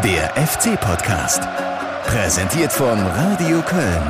Der FC-Podcast. Präsentiert von Radio Köln.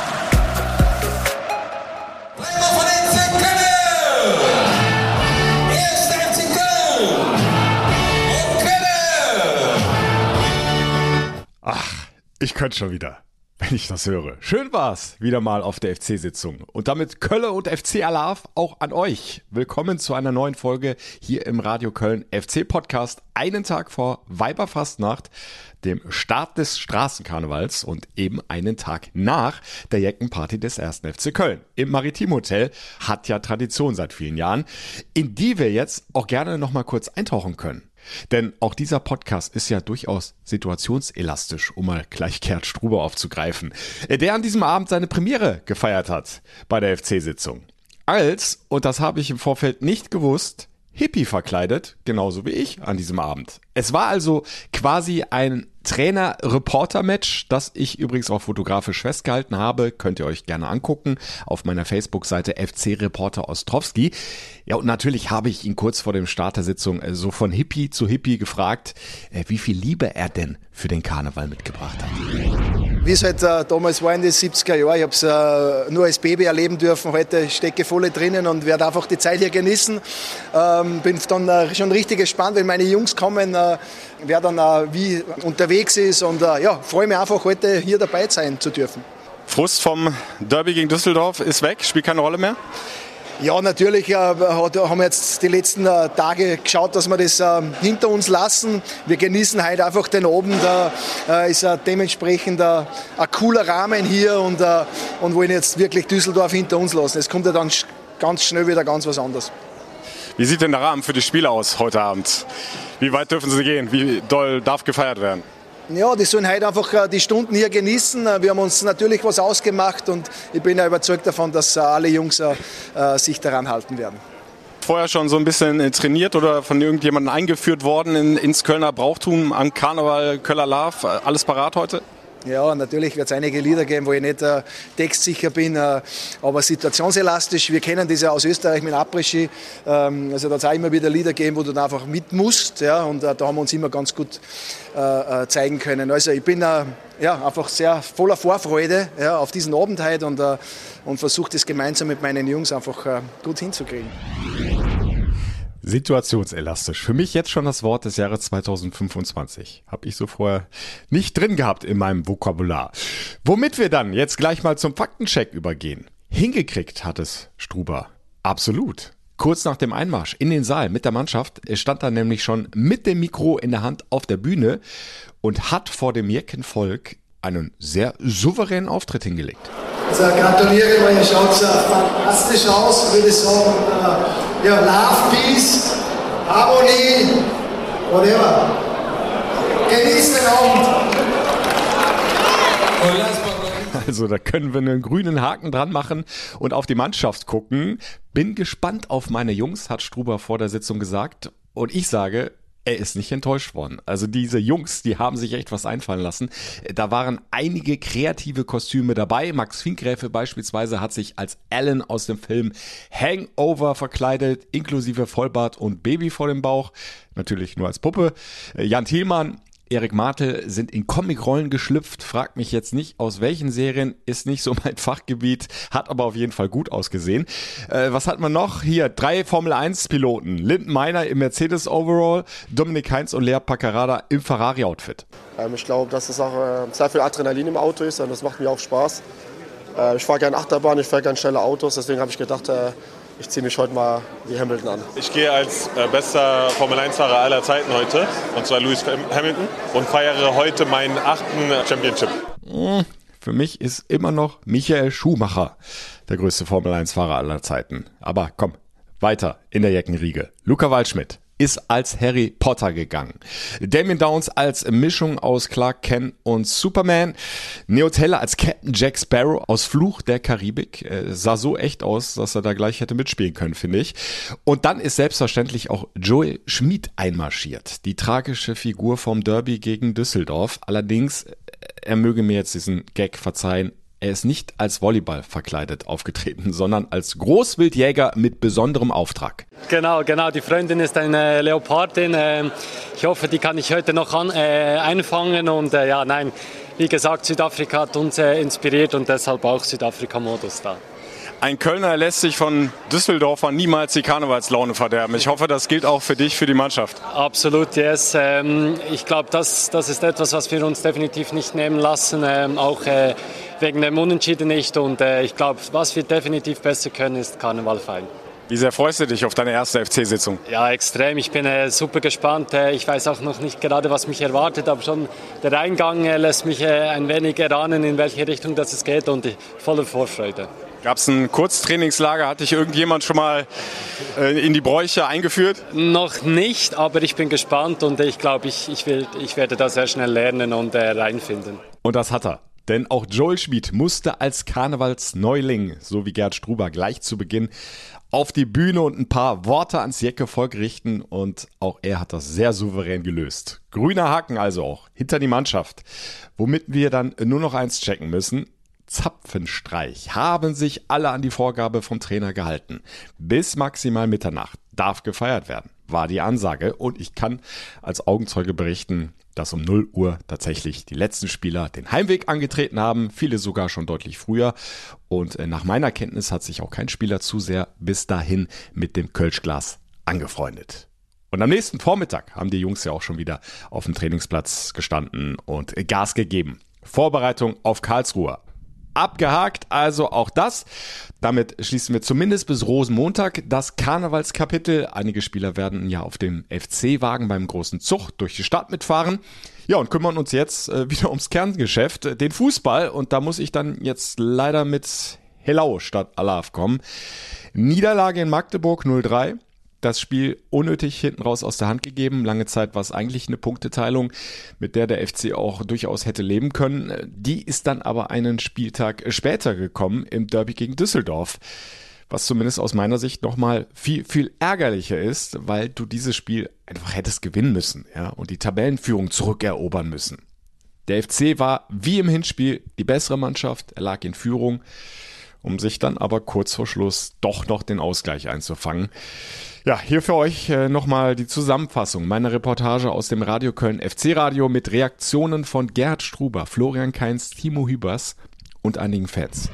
Ach, ich könnte schon wieder, wenn ich das höre. Schön war's, wieder mal auf der FC-Sitzung. Und damit Kölle und FC Alarv auch an euch. Willkommen zu einer neuen Folge hier im Radio Köln FC-Podcast. Einen Tag vor Weiberfastnacht, dem Start des Straßenkarnevals und eben einen Tag nach der Jeckenparty des 1. FC Köln. Im Maritim-Hotel hat ja Tradition seit vielen Jahren, in die wir jetzt auch gerne nochmal kurz eintauchen können. Denn auch dieser Podcast ist ja durchaus situationselastisch, um mal gleich Gerd Struber aufzugreifen, der an diesem Abend seine Premiere gefeiert hat bei der FC-Sitzung. Als, und das habe ich im Vorfeld nicht gewusst, Hippie verkleidet, genauso wie ich an diesem Abend. Es war also quasi ein Trainer-Reporter-Match, das ich übrigens auch fotografisch festgehalten habe. Könnt ihr euch gerne angucken auf meiner Facebook-Seite FC-Reporter Ostrowski. Ja, und natürlich habe ich ihn kurz vor dem Start der Sitzung so von Hippie zu Hippie gefragt, wie viel Liebe er denn für den Karneval mitgebracht hat. Wie es halt damals war in den 70er Jahren, ich habe es nur als Baby erleben dürfen, heute stecke voll drinnen und werde einfach die Zeit hier genießen. Bin dann schon richtig gespannt, wenn meine Jungs kommen, wer dann wie unterwegs ist und freue mich einfach heute hier dabei sein zu dürfen. Frust vom Derby gegen Düsseldorf ist weg, spielt keine Rolle mehr? Ja, natürlich haben wir jetzt die letzten Tage geschaut, dass wir das hinter uns lassen. Wir genießen heute einfach den Abend. Ist dementsprechend ein cooler Rahmen hier und wollen jetzt wirklich Düsseldorf hinter uns lassen. Es kommt ja dann ganz schnell wieder ganz was anderes. Wie sieht denn der Rahmen für die Spiele aus heute Abend? Wie weit dürfen sie gehen? Wie doll darf gefeiert werden? Ja, die sollen heute einfach die Stunden hier genießen. Wir haben uns natürlich was ausgemacht und ich bin ja überzeugt davon, dass alle Jungs sich daran halten werden. Vorher schon so ein bisschen trainiert oder von irgendjemandem eingeführt worden ins Kölner Brauchtum, am Karneval, Köller Alarv, alles parat heute? Ja, natürlich wird es einige Lieder geben, wo ich nicht textsicher bin, aber situationselastisch. Wir kennen das ja aus Österreich mit Après-Ski. Also da hat es auch immer wieder Lieder gegeben, wo du dann einfach mit musst. Ja, und da haben wir uns immer ganz gut zeigen können. Also ich bin einfach sehr voller Vorfreude auf diesen Abend heute und versuche das gemeinsam mit meinen Jungs einfach gut hinzukriegen. Situationselastisch. Für mich jetzt schon das Wort des Jahres 2025. Habe ich so vorher nicht drin gehabt in meinem Vokabular. Womit wir dann jetzt gleich mal zum Faktencheck übergehen. Hingekriegt hat es Struber. Absolut. Kurz nach dem Einmarsch in den Saal mit der Mannschaft stand er nämlich schon mit dem Mikro in der Hand auf der Bühne und hat vor dem Jeckenvolk einen sehr souveränen Auftritt hingelegt. Also gratuliere, weil ihr schaut fantastisch aus, würde ich sagen. Love, Peace, Harmonie, whatever. Genießt den Abend. Also da können wir einen grünen Haken dran machen und auf die Mannschaft gucken. Bin gespannt auf meine Jungs, hat Struber vor der Sitzung gesagt. Und ich sage, er ist nicht enttäuscht worden. Also diese Jungs, die haben sich echt was einfallen lassen. Da waren einige kreative Kostüme dabei. Max Finkgräfe beispielsweise hat sich als Alan aus dem Film Hangover verkleidet, inklusive Vollbart und Baby vor dem Bauch. Natürlich nur als Puppe. Jan Thielmann, Erik Martel sind in Comicrollen geschlüpft, fragt mich jetzt nicht aus welchen Serien, ist nicht so mein Fachgebiet, hat aber auf jeden Fall gut ausgesehen. Was hat man noch? Hier 3 Formel-1-Piloten, Linden Meiner im Mercedes-Overall, Dominik Heinz und Lea Paccarada im Ferrari-Outfit. Ich glaube, dass es auch sehr viel Adrenalin im Auto ist und das macht mir auch Spaß. Ich fahre gerne Achterbahn, ich fahre gerne schnelle Autos, deswegen habe ich gedacht, ich ziehe mich heute mal wie Hamilton an. Ich gehe als bester Formel-1-Fahrer aller Zeiten heute, und zwar Lewis Hamilton, und feiere heute meinen 8. Championship. Für mich ist immer noch Michael Schumacher der größte Formel-1-Fahrer aller Zeiten. Aber komm, weiter in der Jeckenriege. Luca Waldschmidt ist als Harry Potter gegangen. Damien Downs als Mischung aus Clark Kent und Superman. Neo Taylor als Captain Jack Sparrow aus Fluch der Karibik. Sah so echt aus, dass er da gleich hätte mitspielen können, finde ich. Und dann ist selbstverständlich auch Joel Schmid einmarschiert. Die tragische Figur vom Derby gegen Düsseldorf. Allerdings, er möge mir jetzt diesen Gag verzeihen, Er ist nicht als Volleyball verkleidet aufgetreten, sondern als Großwildjäger mit besonderem Auftrag. Genau. Die Freundin ist eine Leopardin. Ich hoffe, die kann ich heute noch einfangen. Und wie gesagt, Südafrika hat uns inspiriert und deshalb auch Südafrika-Modus da. Ein Kölner lässt sich von Düsseldorfern niemals die Karnevalslaune verderben. Ich hoffe, das gilt auch für dich, für die Mannschaft. Absolut, yes. Ich glaube, das ist etwas, was wir uns definitiv nicht nehmen lassen, auch wegen dem Unentschieden nicht. Und ich glaube, was wir definitiv besser können, ist Karneval feiern. Wie sehr freust du dich auf deine erste FC-Sitzung? Ja, extrem. Ich bin super gespannt. Ich weiß auch noch nicht gerade, was mich erwartet, aber schon der Eingang lässt mich ein wenig erahnen, in welche Richtung das es geht und voller Vorfreude. Gab es ein Kurztrainingslager? Hat dich irgendjemand schon mal in die Bräuche eingeführt? Noch nicht, aber ich bin gespannt und ich glaube, ich werde da sehr schnell lernen und reinfinden. Und das hat er. Denn auch Joel Schmid musste als Karnevalsneuling, so wie Gerd Struber, gleich zu Beginn auf die Bühne und ein paar Worte ans Jäcke-Volk richten. Und auch er hat das sehr souverän gelöst. Grüner Haken also auch hinter die Mannschaft. Womit wir dann nur noch eins checken müssen. Zapfenstreich. Haben sich alle an die Vorgabe vom Trainer gehalten. Bis maximal Mitternacht darf gefeiert werden, war die Ansage. Und ich kann als Augenzeuge berichten, dass um 0 Uhr tatsächlich die letzten Spieler den Heimweg angetreten haben. Viele sogar schon deutlich früher. Und nach meiner Kenntnis hat sich auch kein Spieler zu sehr bis dahin mit dem Kölschglas angefreundet. Und am nächsten Vormittag haben die Jungs ja auch schon wieder auf dem Trainingsplatz gestanden und Gas gegeben. Vorbereitung auf Karlsruhe. Abgehakt, also auch das. Damit schließen wir zumindest bis Rosenmontag das Karnevalskapitel. Einige Spieler werden ja auf dem FC-Wagen beim großen Zug durch die Stadt mitfahren. Ja, und kümmern uns jetzt wieder ums Kerngeschäft, den Fußball. Und da muss ich dann jetzt leider mit Hellau statt Alaf kommen. Niederlage in Magdeburg 0-3. Das Spiel unnötig hinten raus aus der Hand gegeben. Lange Zeit war es eigentlich eine Punkteteilung, mit der der FC auch durchaus hätte leben können. Die ist dann aber einen Spieltag später gekommen im Derby gegen Düsseldorf. Was zumindest aus meiner Sicht nochmal viel, viel ärgerlicher ist, weil du dieses Spiel einfach hättest gewinnen müssen, ja, und die Tabellenführung zurückerobern müssen. Der FC war wie im Hinspiel die bessere Mannschaft, er lag in Führung, um sich dann aber kurz vor Schluss doch noch den Ausgleich einzufangen. Ja, hier für euch nochmal die Zusammenfassung meiner Reportage aus dem Radio Köln FC-Radio mit Reaktionen von Gerhard Struber, Florian Kainz, Timo Hübers und einigen Fans.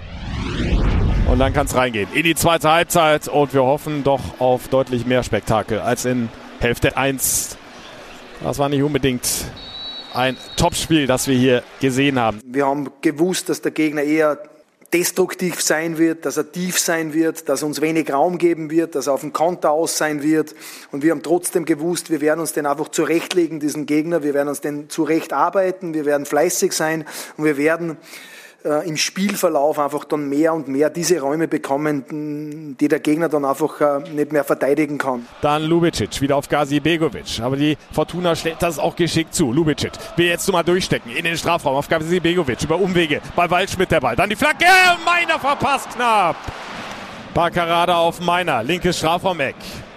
Und dann kann es reingehen in die zweite Halbzeit und wir hoffen doch auf deutlich mehr Spektakel als in Hälfte 1. Das war nicht unbedingt ein Topspiel, das wir hier gesehen haben. Wir haben gewusst, dass der Gegner eher destruktiv sein wird, dass er tief sein wird, dass er uns wenig Raum geben wird, dass er auf dem Konter aus sein wird. Und wir haben trotzdem gewusst, wir werden uns den einfach zurechtlegen, diesen Gegner. Wir werden uns den zurecht arbeiten, wir werden fleißig sein und wir werden im Spielverlauf einfach dann mehr und mehr diese Räume bekommen, die der Gegner dann einfach nicht mehr verteidigen kann. Dann Lubicic wieder auf Gazi Begovic, aber die Fortuna stellt das auch geschickt zu. Lubicic will jetzt nochmal durchstecken in den Strafraum auf Gazi Begovic über Umwege bei Waldschmidt der Ball. Dann die Flanke, Meiner verpasst knapp. Paccarada auf Meiner, linkes Strafraumeck.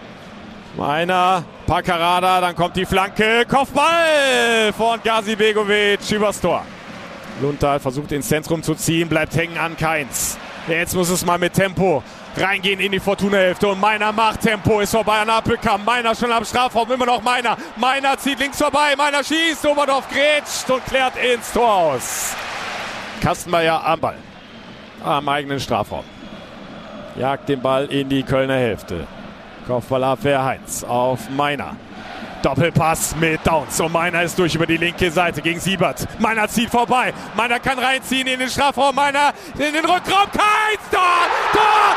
Meiner, Paccarada, dann kommt die Flanke, Kopfball von Gazi Begovic übers Tor. Lundthal versucht ins Zentrum zu ziehen, bleibt hängen an Kainz. Jetzt muss es mal mit Tempo reingehen in die Fortuna-Hälfte und Meiner macht Tempo, ist vorbei an Apelkamp. Meiner schon am Strafraum, immer noch Meiner. Meiner zieht links vorbei, Meiner schießt, Oberdorf grätscht und klärt ins Tor aus. Kastenmeier am Ball, am eigenen Strafraum. Jagt den Ball in die Kölner Hälfte. Kopfballabwehr Heinz auf Meiner. Doppelpass mit Downs und Meiner ist durch über die linke Seite gegen Siebert. Meiner zieht vorbei. Meiner kann reinziehen in den Strafraum. Meiner in den Rückraum. Kainz! Tor! Tor!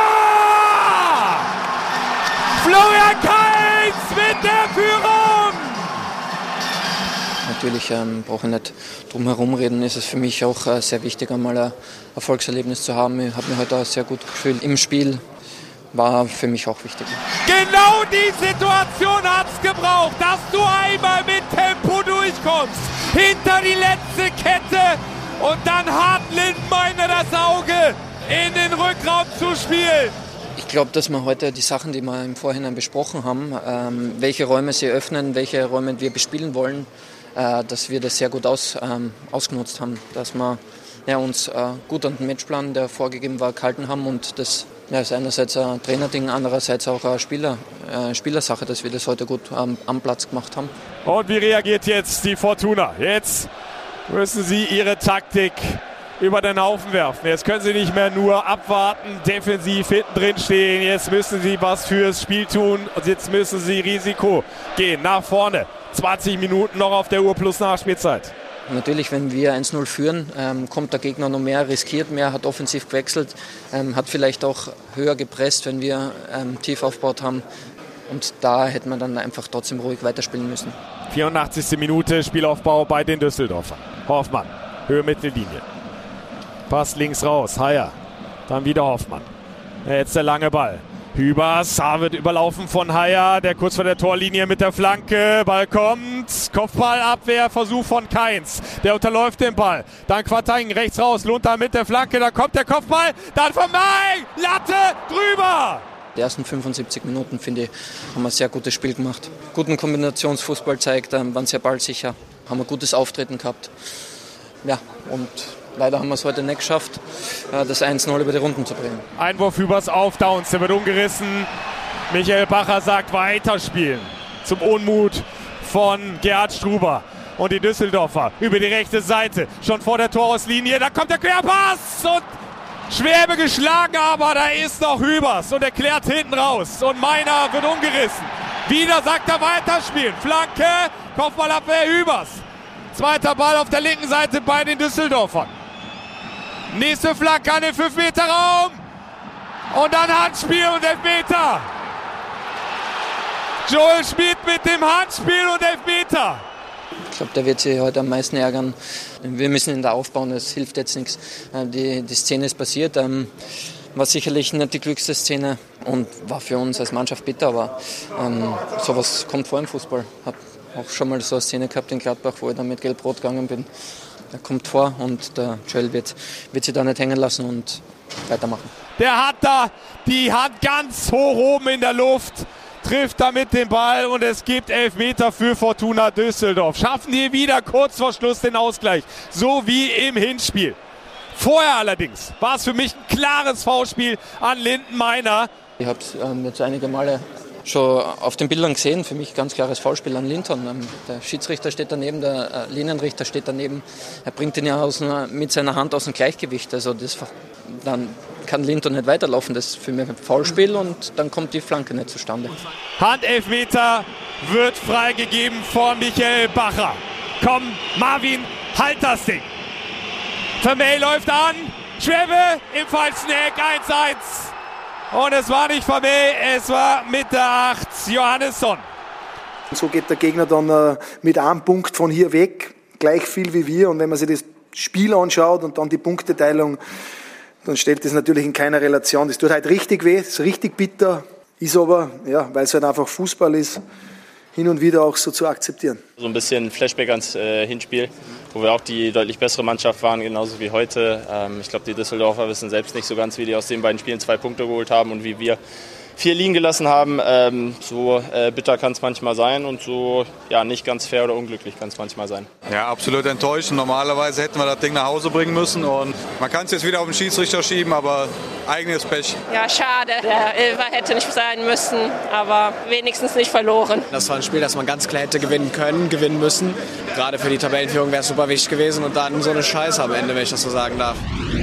Tor! Florian Kainz mit der Führung! Natürlich brauche ich nicht drum herum reden. Es ist für mich auch sehr wichtig, einmal ein Erfolgserlebnis zu haben. Ich habe mich heute auch sehr gut gefühlt im Spiel. War für mich auch wichtig. Genau die Situation hat's gebraucht, dass du einmal mit Tempo durchkommst, hinter die letzte Kette und dann hat Lindmeiner das Auge, in den Rückraum zu spielen. Ich glaube, dass wir heute die Sachen, die wir im Vorhinein besprochen haben, welche Räume sie öffnen, welche Räume wir bespielen wollen, dass wir das sehr gut ausgenutzt haben, dass wir uns gut an den Matchplan, der vorgegeben war, gehalten haben. Und das ist einerseits ein Trainerding, andererseits auch eine Spielersache, dass wir das heute gut am Platz gemacht haben. Und wie reagiert jetzt die Fortuna? Jetzt müssen sie ihre Taktik über den Haufen werfen. Jetzt können sie nicht mehr nur abwarten, defensiv hinten drin stehen. Jetzt müssen sie was fürs Spiel tun und jetzt müssen sie Risiko gehen, nach vorne. 20 Minuten noch auf der Uhr plus Nachspielzeit. Natürlich, wenn wir 1-0 führen, kommt der Gegner noch mehr, riskiert mehr, hat offensiv gewechselt, hat vielleicht auch höher gepresst, wenn wir tief aufgebaut haben. Und da hätte man dann einfach trotzdem ruhig weiterspielen müssen. 84. Minute, Spielaufbau bei den Düsseldorfern. Hoffmann, Höhe Mittellinie. Pass links raus, Haier. Dann wieder Hoffmann. Jetzt der lange Ball. Hübers, wird überlaufen von Haier, der kurz vor der Torlinie mit der Flanke. Ball kommt, Kopfballabwehr, Versuch von Kainz. Der unterläuft den Ball. Dann Quatain rechts raus, Lunter mit der Flanke, da kommt der Kopfball. Dann von May, Latte, drüber. Die ersten 75 Minuten, finde ich, haben wir ein sehr gutes Spiel gemacht. Guten Kombinationsfußball zeigt, waren sehr ballsicher, haben ein gutes Auftreten gehabt. Ja, und leider haben wir es heute nicht geschafft, das 1-0 über die Runden zu bringen. Einwurf Hübers auf Downs, der wird umgerissen. Michael Bacher sagt weiterspielen. Zum Unmut von Gerhard Struber. Und die Düsseldorfer über die rechte Seite. Schon vor der Torauslinie, da kommt der Querpass und Schwäbe geschlagen, aber da ist noch Hübers und er klärt hinten raus. Und Meiner wird umgerissen. Wieder sagt er weiterspielen. Flanke, Kopfballabwehr Hübers. Zweiter Ball auf der linken Seite bei den Düsseldorfern. Nächste Flanke an den 5-Meter-Raum. Und dann Handspiel und Elfmeter. Joel Schmid mit dem Handspiel und Elfmeter. Ich glaube, der wird sich heute am meisten ärgern. Wir müssen ihn da aufbauen, das hilft jetzt nichts. Die Szene ist passiert. War sicherlich nicht die glücklichste Szene und war für uns als Mannschaft bitter, aber sowas kommt vor im Fußball. Habe auch schon mal so eine Szene gehabt in Gladbach, wo ich dann mit Gelb-Rot gegangen bin. Der kommt vor und der Joel wird sich da nicht hängen lassen und weitermachen. Der hat da die Hand ganz hoch oben in der Luft, trifft damit den Ball und es gibt Elfmeter für Fortuna Düsseldorf. Schaffen hier wieder kurz vor Schluss den Ausgleich, so wie im Hinspiel. Vorher allerdings war es für mich ein klares Foulspiel an Linden Meiner. Ich habe es jetzt einige Male schon auf den Bildern gesehen, für mich ganz klares Foulspiel an Linton. Der Schiedsrichter steht daneben, der Linienrichter steht daneben. Er bringt ihn ja mit seiner Hand aus dem Gleichgewicht. Also dann kann Linton nicht weiterlaufen. Das ist für mich ein Foulspiel und dann kommt die Flanke nicht zustande. Handelfmeter wird freigegeben von Michael Bacher. Komm, Marvin, halt das Ding. Vermey läuft an, Schwäbe im falschen Eck, 1-1. Und es war nicht Vermey, es war mit der 8 Johannesson. So geht der Gegner dann mit einem Punkt von hier weg, gleich viel wie wir. Und wenn man sich das Spiel anschaut und dann die Punkteteilung, dann steht das natürlich in keiner Relation. Das tut halt richtig weh, das ist richtig bitter, ist aber, ja, weil es halt einfach Fußball ist, hin und wieder auch so zu akzeptieren. So ein bisschen Flashback ans Hinspiel, wo wir auch die deutlich bessere Mannschaft waren, genauso wie heute. Ich glaube, die Düsseldorfer wissen selbst nicht so ganz, wie die aus den beiden Spielen 2 Punkte geholt haben und wie wir 4 liegen gelassen haben. So bitter kann es manchmal sein und so ja, nicht ganz fair oder unglücklich kann es manchmal sein. Ja, absolut enttäuschend. Normalerweise hätten wir das Ding nach Hause bringen müssen und man kann es jetzt wieder auf den Schiedsrichter schieben, aber eigenes Pech. Ja, schade. Der Elfer hätte nicht sein müssen, aber wenigstens nicht verloren. Das war ein Spiel, das man ganz klar hätte gewinnen können, gewinnen müssen. Gerade für die Tabellenführung wäre es super wichtig gewesen und dann so eine Scheiße am Ende, wenn ich das so sagen darf.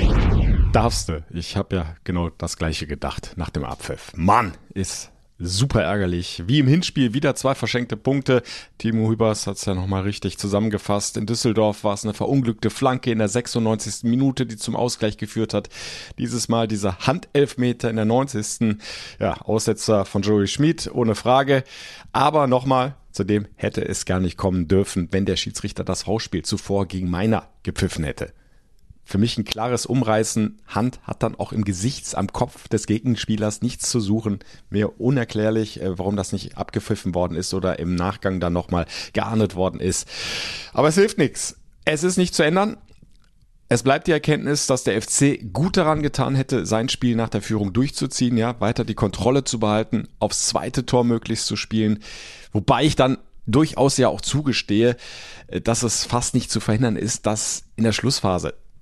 Darfst du. Ich habe ja genau das Gleiche gedacht nach dem Abpfiff. Mann, ist super ärgerlich. Wie im Hinspiel wieder 2 verschenkte Punkte. Timo Hübers hat es ja nochmal richtig zusammengefasst. In Düsseldorf war es eine verunglückte Flanke in der 96. Minute, die zum Ausgleich geführt hat. Dieses Mal dieser Handelfmeter in der 90. Ja, Aussetzer von Joey Schmid, ohne Frage. Aber nochmal, zudem hätte es gar nicht kommen dürfen, wenn der Schiedsrichter das Foulspiel zuvor gegen Meiner gepfiffen hätte. Für mich ein klares Umreißen. Hand hat dann auch im Gesicht, am Kopf des Gegenspielers nichts zu suchen. Mir unerklärlich, warum das nicht abgepfiffen worden ist oder im Nachgang dann nochmal geahndet worden ist. Aber es hilft nichts. Es ist nicht zu ändern. Es bleibt die Erkenntnis, dass der FC gut daran getan hätte, sein Spiel nach der Führung durchzuziehen, ja, weiter die Kontrolle zu behalten, aufs zweite Tor möglichst zu spielen. Wobei ich dann durchaus ja auch zugestehe, dass es fast nicht zu verhindern ist, dass in der Schlussphase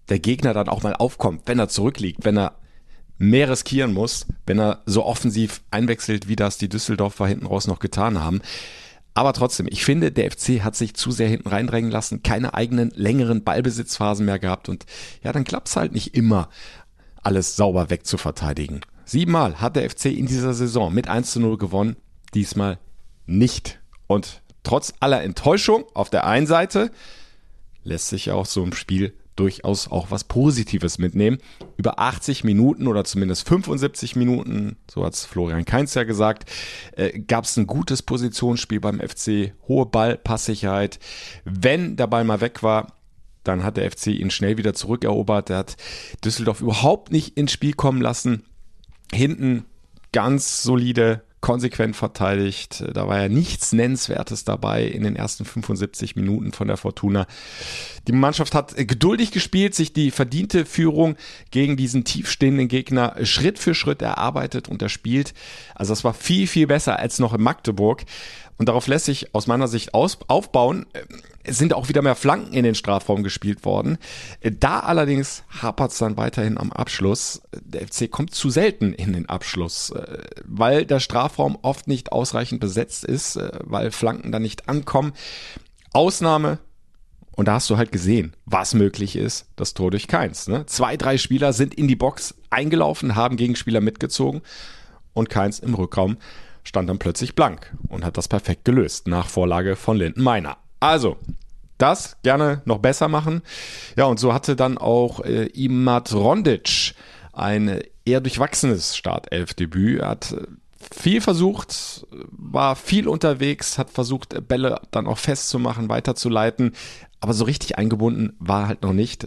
der Gegner dann auch mal aufkommt, wenn er zurückliegt, wenn er mehr riskieren muss, wenn er so offensiv einwechselt, wie das die Düsseldorfer hinten raus noch getan haben. Aber trotzdem, ich finde, der FC hat sich zu sehr hinten reindrängen lassen, keine eigenen längeren Ballbesitzphasen mehr gehabt und ja, dann klappt es halt nicht immer, alles sauber wegzuverteidigen. 7-mal hat der FC in dieser Saison mit 1:0 gewonnen, diesmal nicht. Und trotz aller Enttäuschung auf der einen Seite lässt sich ja auch so im Spiel durchaus auch was Positives mitnehmen. Über 80 Minuten oder zumindest 75 Minuten, so hat es Florian Kainz ja gesagt, gab es ein gutes Positionsspiel beim FC, hohe Ballpasssicherheit. Wenn der Ball mal weg war, dann hat der FC ihn schnell wieder zurückerobert. Er hat Düsseldorf überhaupt nicht ins Spiel kommen lassen. Hinten ganz solide, konsequent verteidigt. Da war ja nichts Nennenswertes dabei in den ersten 75 Minuten von der Fortuna. Die Mannschaft hat geduldig gespielt, sich die verdiente Führung gegen diesen tiefstehenden Gegner Schritt für Schritt erarbeitet und erspielt. Also das war viel, viel besser als noch in Magdeburg. Und darauf lässt sich aus meiner Sicht aufbauen. Es sind auch wieder mehr Flanken in den Strafraum gespielt worden. Da allerdings hapert es dann weiterhin am Abschluss. Der FC kommt zu selten in den Abschluss, weil der Strafraum oft nicht ausreichend besetzt ist, weil Flanken dann nicht ankommen. Ausnahme, und da hast du halt gesehen, was möglich ist, das Tor durch Kainz. 2, 3 Spieler sind in die Box eingelaufen, haben Gegenspieler mitgezogen und Kainz im Rückraum stand dann plötzlich blank und hat das perfekt gelöst, nach Vorlage von Linden Meiner. Also, das gerne noch besser machen. Ja, und so hatte dann auch Imad Rondic ein eher durchwachsenes Startelfdebüt. Er hat viel versucht, war viel unterwegs, hat versucht, Bälle dann auch festzumachen, weiterzuleiten, aber so richtig eingebunden war er halt noch nicht,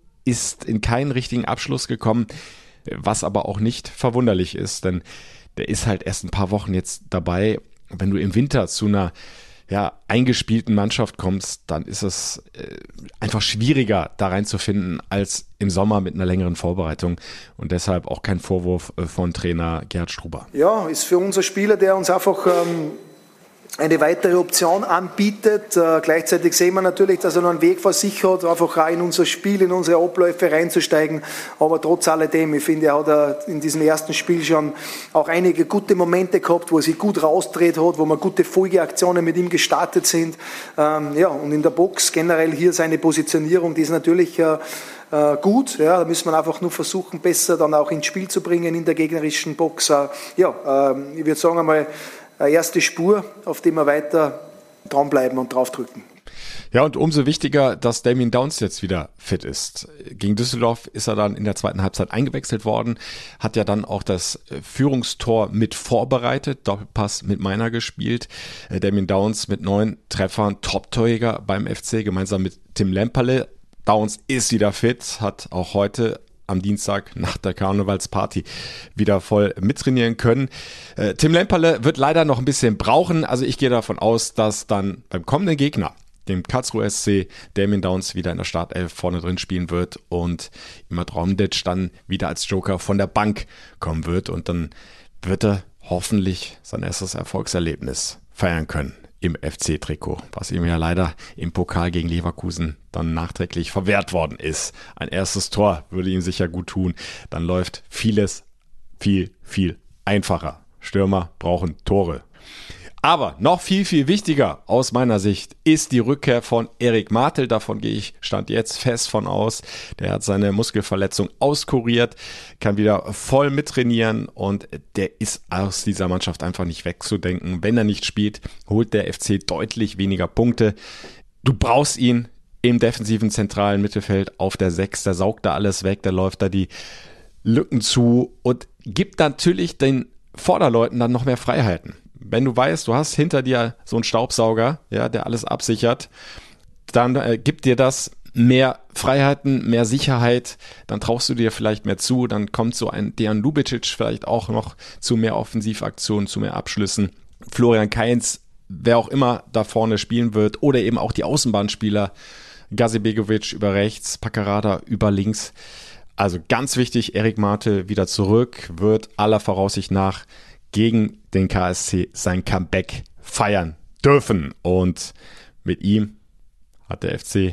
ist in keinen richtigen Abschluss gekommen, was aber auch nicht verwunderlich ist, denn der ist halt erst ein paar Wochen jetzt dabei. Wenn du im Winter zu einer eingespielten Mannschaft kommst, dann ist es einfach schwieriger, da reinzufinden, als im Sommer mit einer längeren Vorbereitung. Und deshalb auch kein Vorwurf von Trainer Gerhard Struber. Ja, ist für uns ein Spieler, der uns einfach eine weitere Option anbietet. Gleichzeitig sehen wir natürlich, dass er noch einen Weg vor sich hat, einfach auch in unser Spiel, in unsere Abläufe reinzusteigen. Aber trotz alledem, ich finde, er hat in diesem ersten Spiel schon auch einige gute Momente gehabt, wo er sich gut rausdreht hat, wo wir gute Folgeaktionen mit ihm gestartet sind. Und in der Box generell hier seine Positionierung, die ist natürlich gut. Ja, da müssen wir einfach nur versuchen, besser dann auch ins Spiel zu bringen in der gegnerischen Box. Ich würde sagen einmal, eine erste Spur, auf die wir weiter dranbleiben und draufdrücken. Ja, und umso wichtiger, dass Damien Downs jetzt wieder fit ist. Gegen Düsseldorf ist er dann in der zweiten Halbzeit eingewechselt worden, hat ja dann auch das Führungstor mit vorbereitet, Doppelpass mit Meiner gespielt. Damien Downs mit 9 Treffern, Top-Torjäger beim FC, gemeinsam mit Tim Lemperle. Downs ist wieder fit, hat auch heute am Dienstag nach der Karnevalsparty wieder voll mittrainieren können. Tim Lemperle wird leider noch ein bisschen brauchen. Also ich gehe davon aus, dass dann beim kommenden Gegner, dem Karlsruher SC, Damien Downs wieder in der Startelf vorne drin spielen wird und Imad Rondic dann wieder als Joker von der Bank kommen wird. Und dann wird er hoffentlich sein erstes Erfolgserlebnis feiern können im FC-Trikot, was ihm ja leider im Pokal gegen Leverkusen dann nachträglich verwehrt worden ist. Ein erstes Tor würde ihm sicher gut tun. Dann läuft vieles viel, viel einfacher. Stürmer brauchen Tore. Aber noch viel, viel wichtiger aus meiner Sicht ist die Rückkehr von Erik Martel. Davon gehe ich Stand jetzt fest von aus. Der hat seine Muskelverletzung auskuriert, kann wieder voll mittrainieren und der ist aus dieser Mannschaft einfach nicht wegzudenken. Wenn er nicht spielt, holt der FC deutlich weniger Punkte. Du brauchst ihn im defensiven zentralen Mittelfeld auf der 6. Der saugt da alles weg, der läuft da die Lücken zu und gibt natürlich den Vorderleuten dann noch mehr Freiheiten. Wenn du weißt, du hast hinter dir so einen Staubsauger, ja, der alles absichert, dann gibt dir das mehr Freiheiten, mehr Sicherheit, dann traust du dir vielleicht mehr zu, dann kommt so ein Dejan Lubicic vielleicht auch noch zu mehr Offensivaktionen, zu mehr Abschlüssen. Florian Kainz, wer auch immer da vorne spielen wird, oder eben auch die Außenbahnspieler, Gazibegovic über rechts, Paccarada über links. Also ganz wichtig, Erik Martel wieder zurück, wird aller Voraussicht nach gegen den KSC sein Comeback feiern dürfen. Und mit ihm hat der FC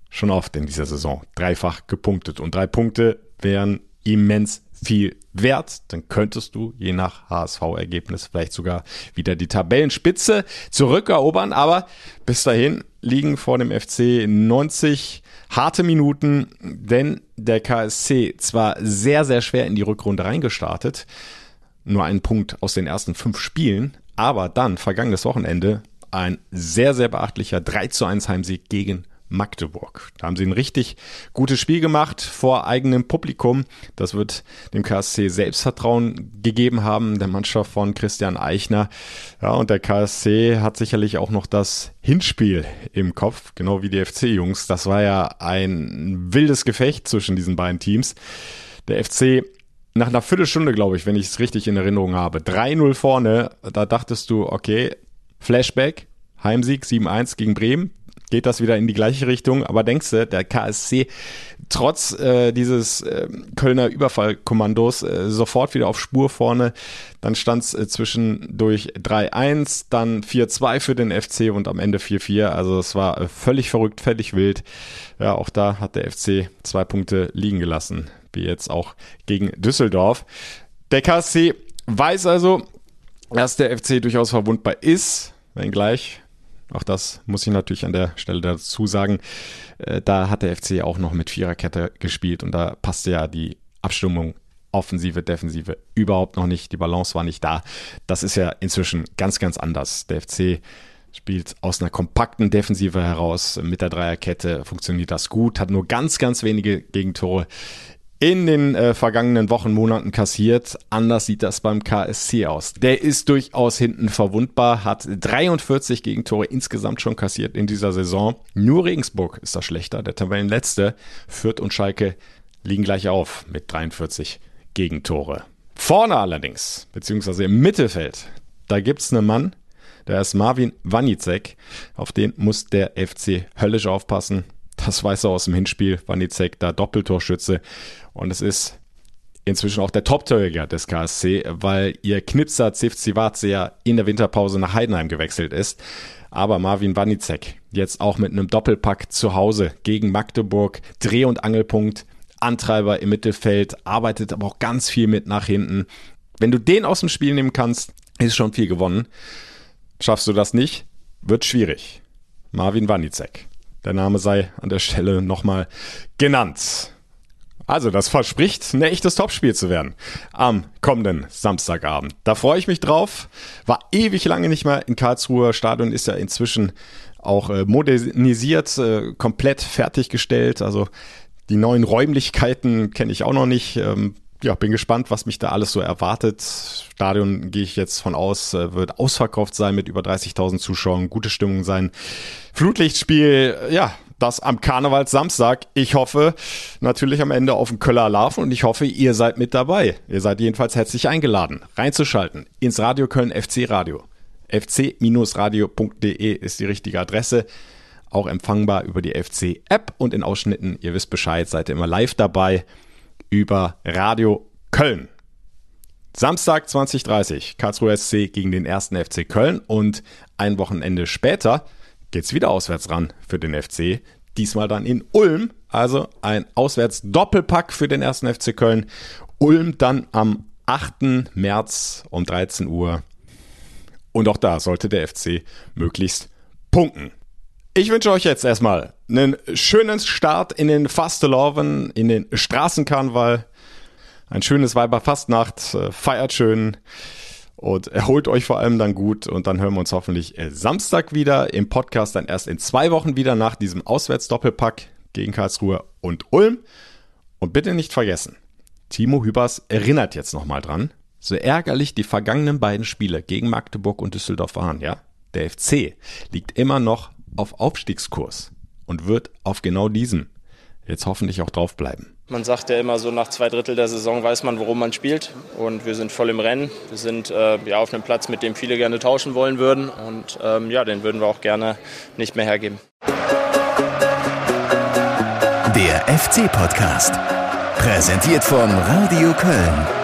schon oft in dieser Saison dreifach gepunktet. Und 3 Punkte wären immens viel wert. Dann könntest du je nach HSV-Ergebnis vielleicht sogar wieder die Tabellenspitze zurückerobern. Aber bis dahin liegen vor dem FC 90 harte Minuten, denn der KSC zwar sehr, sehr schwer in die Rückrunde reingestartet, nur einen Punkt aus den ersten 5 Spielen, aber dann vergangenes Wochenende ein sehr, sehr beachtlicher 3:1 Heimsieg gegen Magdeburg. Da haben sie ein richtig gutes Spiel gemacht vor eigenem Publikum. Das wird dem KSC Selbstvertrauen gegeben haben, der Mannschaft von Christian Eichner. Ja, und der KSC hat sicherlich auch noch das Hinspiel im Kopf, genau wie die FC-Jungs. Das war ja ein wildes Gefecht zwischen diesen beiden Teams. Der FC nach einer Viertelstunde, glaube ich, wenn ich es richtig in Erinnerung habe, 3-0 vorne. Da dachtest du, okay, Flashback, Heimsieg 7:1 gegen Bremen. Geht das wieder in die gleiche Richtung, aber denkst du, der KSC trotz dieses Kölner Überfallkommandos sofort wieder auf Spur vorne, dann stand es zwischendurch 3:1, dann 4:2 für den FC und am Ende 4:4, also es war völlig verrückt, völlig wild. Ja, auch da hat der FC 2 Punkte liegen gelassen, wie jetzt auch gegen Düsseldorf. Der KSC weiß also, dass der FC durchaus verwundbar ist, wenngleich. Auch das muss ich natürlich an der Stelle dazu sagen. Da hat der FC auch noch mit Viererkette gespielt und da passte ja die Abstimmung Offensive, Defensive überhaupt noch nicht. Die Balance war nicht da. Das ist ja inzwischen ganz, ganz anders. Der FC spielt aus einer kompakten Defensive heraus. Mit der Dreierkette funktioniert das gut, hat nur ganz, ganz wenige Gegentore in den vergangenen Wochen, Monaten kassiert. Anders sieht das beim KSC aus. Der ist durchaus hinten verwundbar, hat 43 Gegentore insgesamt schon kassiert in dieser Saison. Nur Regensburg ist da schlechter, der Tabellenletzte. Fürth und Schalke liegen gleich auf mit 43 Gegentore. Vorne allerdings, beziehungsweise im Mittelfeld, da gibt's einen Mann, der ist Marvin Wanicek. Auf den muss der FC höllisch aufpassen. Das weiß er aus dem Hinspiel. Wanicek, da Doppeltorschütze. Und es ist inzwischen auch der Top-Torjäger des KSC, weil ihr Knipser Zivcivace ja in der Winterpause nach Heidenheim gewechselt ist. Aber Marvin Wanicek jetzt auch mit einem Doppelpack zu Hause gegen Magdeburg. Dreh- und Angelpunkt, Antreiber im Mittelfeld, arbeitet aber auch ganz viel mit nach hinten. Wenn du den aus dem Spiel nehmen kannst, ist schon viel gewonnen. Schaffst du das nicht, wird schwierig. Marvin Wanicek. Der Name sei an der Stelle nochmal genannt. Also das verspricht, ein echtes Topspiel zu werden am kommenden Samstagabend. Da freue ich mich drauf. War ewig lange nicht mehr in Karlsruher Stadion, ist ja inzwischen auch modernisiert, komplett fertiggestellt. Also die neuen Räumlichkeiten kenne ich auch noch nicht. Ja, bin gespannt, was mich da alles so erwartet. Stadion gehe ich jetzt von aus, wird ausverkauft sein mit über 30.000 Zuschauern, gute Stimmung sein. Flutlichtspiel, ja, das am Karnevalssamstag. Ich hoffe natürlich am Ende auf den Köller Alarv und ich hoffe, ihr seid mit dabei. Ihr seid jedenfalls herzlich eingeladen, reinzuschalten ins Radio Köln FC Radio. fc-radio.de ist die richtige Adresse. Auch empfangbar über die FC-App und in Ausschnitten, ihr wisst Bescheid, seid ihr immer live dabei über Radio Köln. Samstag 20:30 Karlsruher SC gegen den 1. FC Köln und ein Wochenende später geht's wieder auswärts ran für den FC. Diesmal dann in Ulm, also ein Auswärts-Doppelpack für den 1. FC Köln. Ulm dann am 8. März um 13 Uhr. Und auch da sollte der FC möglichst punkten. Ich wünsche euch jetzt erstmal einen schönen Start in den Fastelovn, in den Straßenkarneval. Ein schönes Weiberfastnacht, feiert schön und erholt euch vor allem dann gut. Und dann hören wir uns hoffentlich Samstag wieder im Podcast, dann erst in 2 Wochen wieder nach diesem Auswärtsdoppelpack gegen Karlsruhe und Ulm. Und bitte nicht vergessen, Timo Hübers erinnert jetzt nochmal dran, so ärgerlich die vergangenen beiden Spiele gegen Magdeburg und Düsseldorf waren, ja, der FC liegt immer noch auf Aufstiegskurs und wird auf genau diesem jetzt hoffentlich auch draufbleiben. Man sagt ja immer so, nach 2/3 der Saison weiß man, worum man spielt. Und wir sind voll im Rennen. Wir sind auf einem Platz, mit dem viele gerne tauschen wollen würden. Und den würden wir auch gerne nicht mehr hergeben. Der FC-Podcast. Präsentiert von Radio Köln.